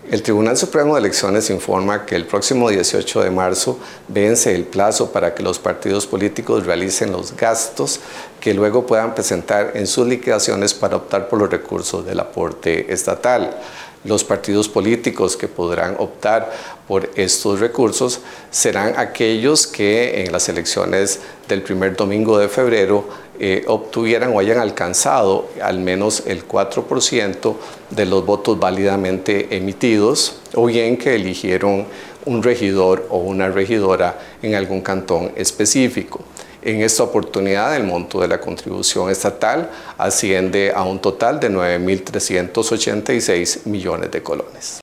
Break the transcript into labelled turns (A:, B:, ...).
A: El Tribunal Supremo de Elecciones informa que el próximo 18 de marzo vence el plazo para que los partidos políticos realicen los gastos que luego puedan presentar en sus liquidaciones para optar por los recursos del aporte estatal. Los partidos políticos que podrán optar por estos recursos serán aquellos que en las elecciones del primer domingo de febrero obtuvieran o hayan alcanzado al menos el 4% de los votos válidamente emitidos, o bien que eligieron un regidor o una regidora en algún cantón específico. En esta oportunidad, el monto de la contribución estatal asciende a un total de 9.386 millones de colones.